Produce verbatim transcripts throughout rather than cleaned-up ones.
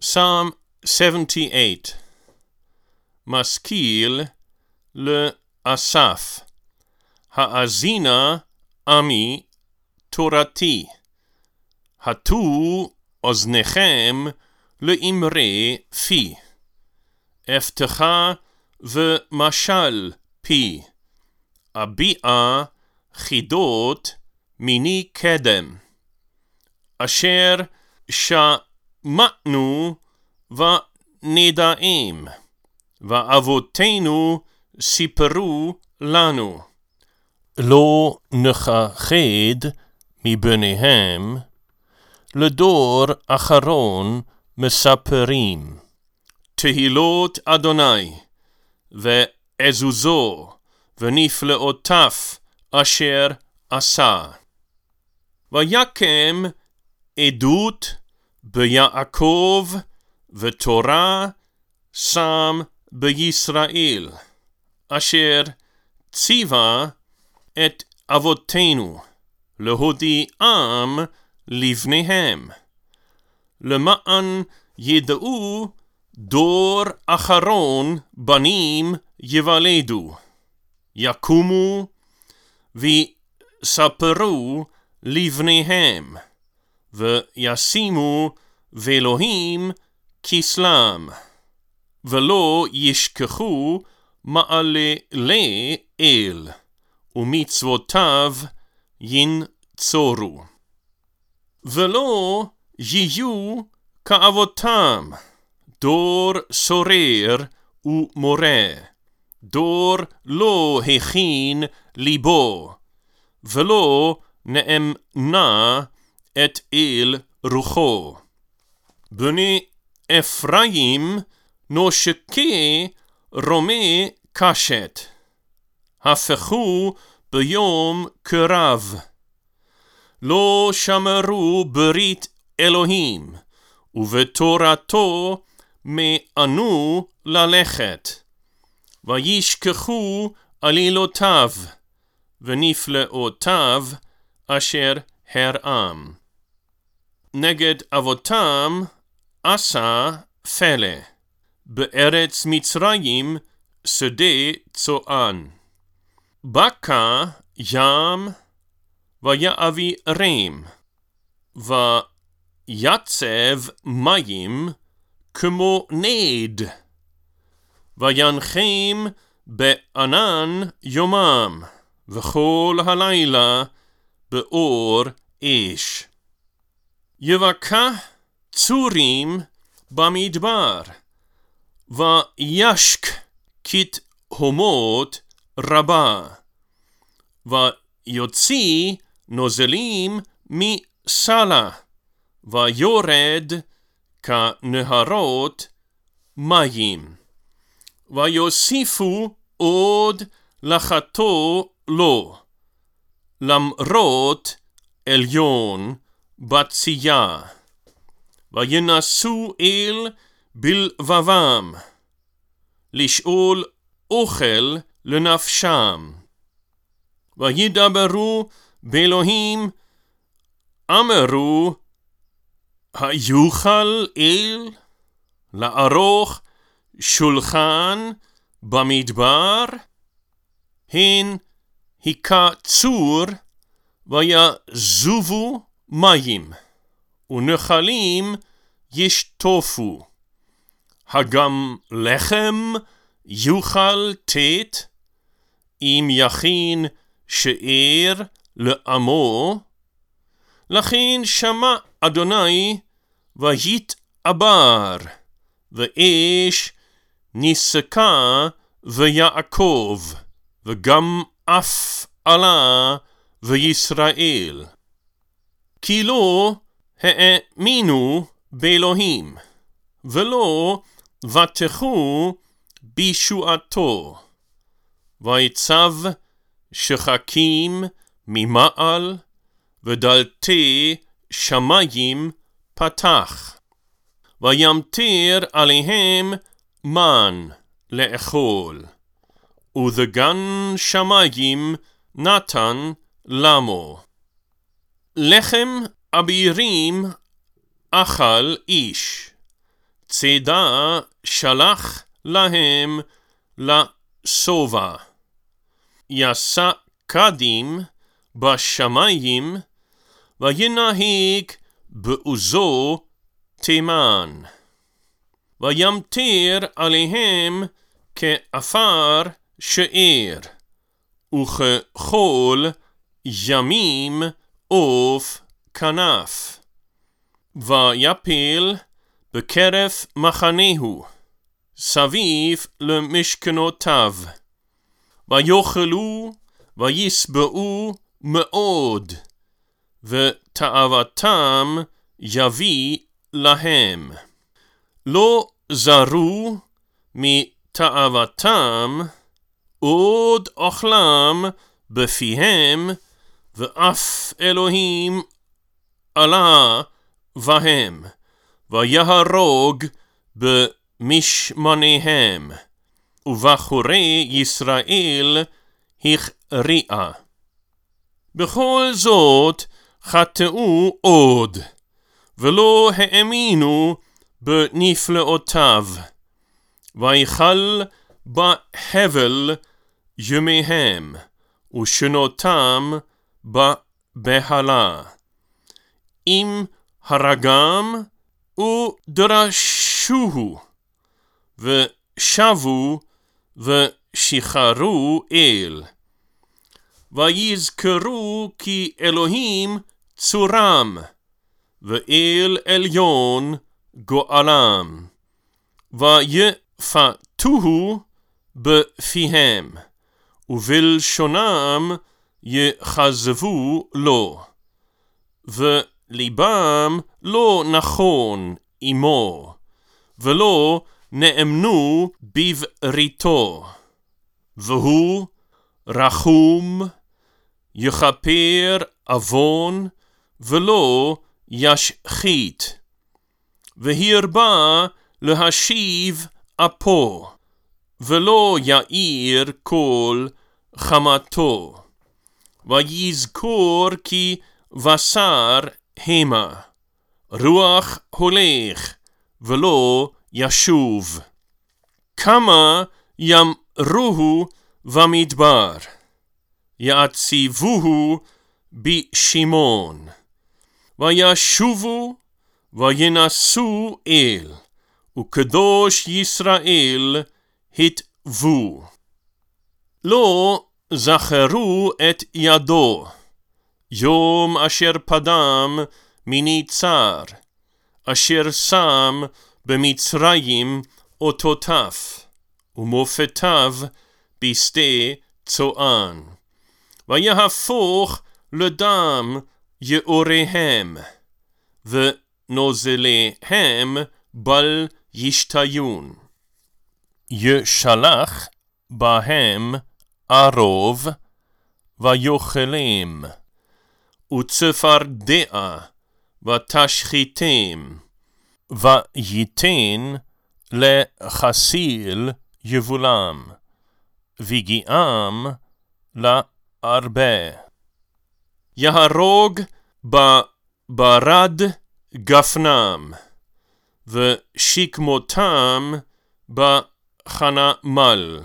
Psalm seventy-eight. משכיל לאסף. האזינה עמי תורתי. הטו אוזניכם לאמרי פי. הבטחה ומשל פי. אביעה חידות מיני קדם. אשר שמענו ונדעים, ואבותינו סיפרו לנו. לא נכחד מבניהם, לדור אחרון מספרים. תהילות אדוני, ועזוזו, ונפלאותיו אשר עשה. ויקם עדות ביעקב, ותורה שם בישראל, אשר ציווה את אבותינו להודיעם לבניהם, למען ידעו דור אחרון בנים יוולדו, יקומו ויספרו לבניהם, וישימו ואלוהים כסלם, ולא ישכחו מעללי אל, ומצוותיו ינצורו. ולא יהיו כאבותם, דור סורר ומורה, דור לא הכין ליבו, ולא נאמנה את אל רוחו. בני אפרים נושקי רומי קשת, הפכו ביום קרב. לא שמרו ברית אלוהים, ובתורתו מענו ללכת. וישכחו עלילותיו, ונפלאותיו אשר הרעם. נגד אבותם עשה פלא, בארץ מצרים שדה צוען. בקע ים ויעבירם, ויצב מים כמו נד, וינחם בענן יומם, וכל הלילה באור אש. יבקע צורים במדבר, וישק כתהומות רבה, ויוציא נוזלים מסלע, ויורד כנהרות מים. ויוסיפו עוד לחתו לו, למרות עליון בצייה. וינסו אל בלבבם, לשאול אוכל לנפשם. וידברו באלוהים, אמרו, היוכל אל לערוך שולחן במדבר? הן היכה צור ויזובו מים, ונחלים ישטופו. הגם לחם יוכל תת, אם יכין שאר לעמו? לכן שמע אדוני ויתעבר, ואש נסקה ויעקב, וגם אף עלה וישראל. כי לא האמינו באלוהים, ולא בטחו בישועתו. ויצב שחקים ממעל, ודלתי שמיים פתח. וימטר עליהם מן לאכול, ודגן שמיים נתן למו. לחם אבירים אכל איש, צידה שלח להם לשובע. יעשה קדים בשמיים, וינהיג בעוזו תימן. וימטיר עליהם כעפר שאר, וככל ימים עוף כנף. ויפל בקרב מחנהו, סביב למשכנותיו. ויאכלו וישבעו מאוד, ותאוותם יביא להם. לא זרו מתאוותם, עוד אוכלם בפיהם, ואף אלוהים עלה בהם, ויהרוג במשמניהם, ובחורי ישראל הכריעה. בכל זאת חטאו עוד, ולא האמינו בנפלאותיו, ויחל בהבל ימיהם, ושנותם בבהלה. אם הרגם ודרשוהו, ושבו ושחררו אל. ויזכרו כי אלוהים צורם, ואל עליון גואלם. ויפתוהו בפיהם, ובלשונם יחזבו לו. וליבם לא נכון עמו, ולא נאמנו בבריתו. והוא רחום, יכפר עוון, ולא ישחית. והרבה להשיב אפו, ולא יאיר כל חמתו. ויזכור כי בשר המה, רוח הולך, ולא ישוב. כמה ימרוהו במדבר, יעציבוהו בשמעון. וישובו וינסו אל, וקדוש ישראל התוו. לא זכרו את ידו, יום אשר פדם מניצר, אשר שם במצרים אותותיו, ומופתיו בשדה צוען. ויהפוך לדם יאוריהם, ונוזליהם בל ישתיון. ישלח בהם ערוב ויאכלם, וצפרדע ותשחיתם, וייתן לחסיל יבולם, ויגיעם להרבה. יהרוג בברד גפנם, ושכמותם בחנמל.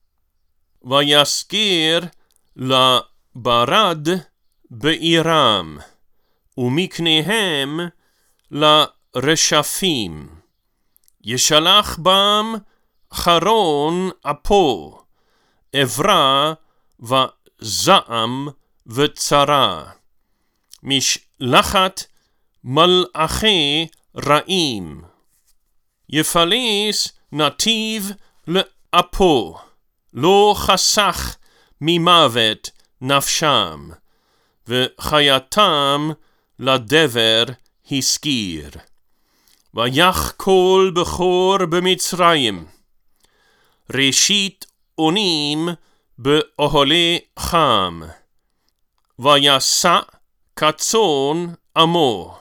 ויזכיר לברד בעירם, ומקניהם לרשפים. ישלח בם חרון אפו, עברה וזעם וצרה. משלחת מלאכי רעים. יפלס נתיב לאפו, לא חסך ממוות נפשם, וחייתם לדבר הזכיר. ויח כל בכור במצרים, ראשית אונים באוהלי חם. ויסע כצאן עמו,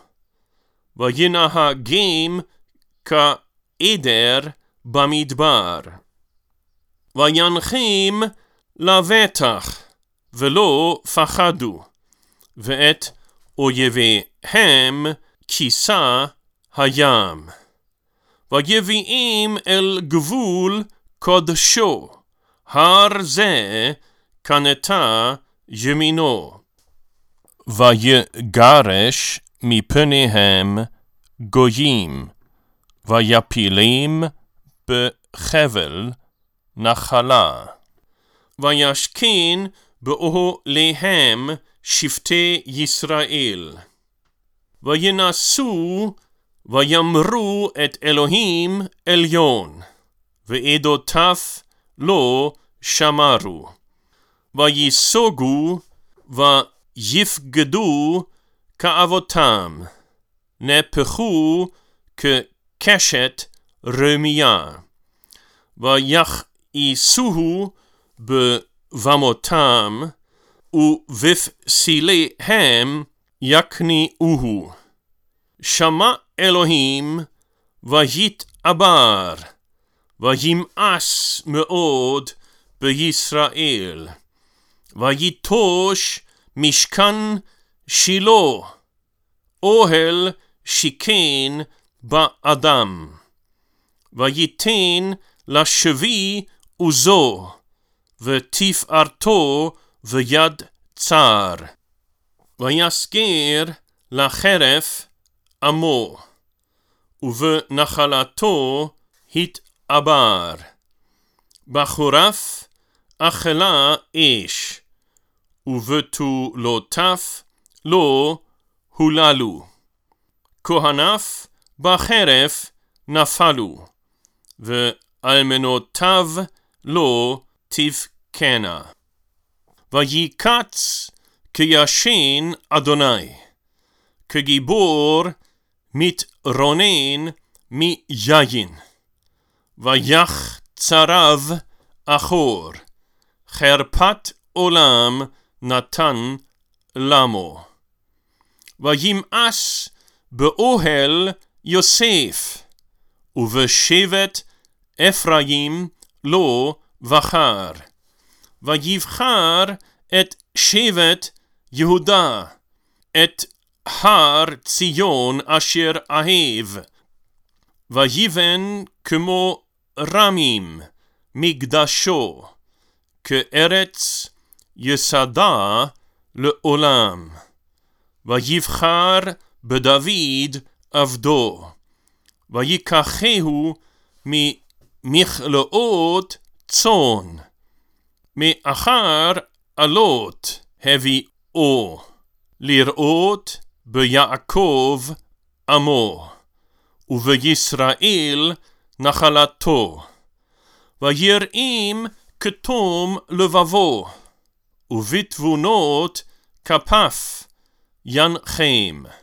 וינהגם כעדר במדבר. וינחם לבטח, ולא פחדו, ואת אויביהם כיסה הים. ויביאים אל גבול קודשו, הר זה קנתה ימינו. ויגרש מפניהם גויים, ויפילם בחבל נחלה. וישכין באוהליהם שבטי ישראל. וינשאו ויאמרו את אלוהים עליון, ועדותיו לא שמרו. וייסוגו ויפקדו כאבותם, נהפכו כקשת רמייה. ויכעסוהו בבמותם, ובפסיליהם יקניעוהו. שמע אלוהים ויתעבר, וימאס מאוד בישראל. ויטוש משכן שילה, אוהל שיכן באדם. וייתן לשבי עוזו, ותפארתו ויד צר. ויסגר לחרף עמו, ובנחלתו התעבר. בחורף אכלה אש, ובתולותיו לא הוללו. כהניו בחרף נפלו, ואלמנותיו לא תבכנה. ויקץ כישן אדוני, כגיבור מתרונן מיין. ויח צריו אחור, חרפת עולם נתן למו. וימאס באוהל יוסף, ובשבט אפרים לא בחר. ויבחר את שבט יהודה, את הר ציון אשר אהב. ויבן כמו רמים מקדשו, כארץ יסדה לעולם. ויבחר בדוד עבדו, ויקחהו ממכלאות צאן, מאחר עלות הביאו, לראות ביעקב עמו, ובישראל נחלתו. ויראים כתום לבבו, ובתבונות כפף ינחם.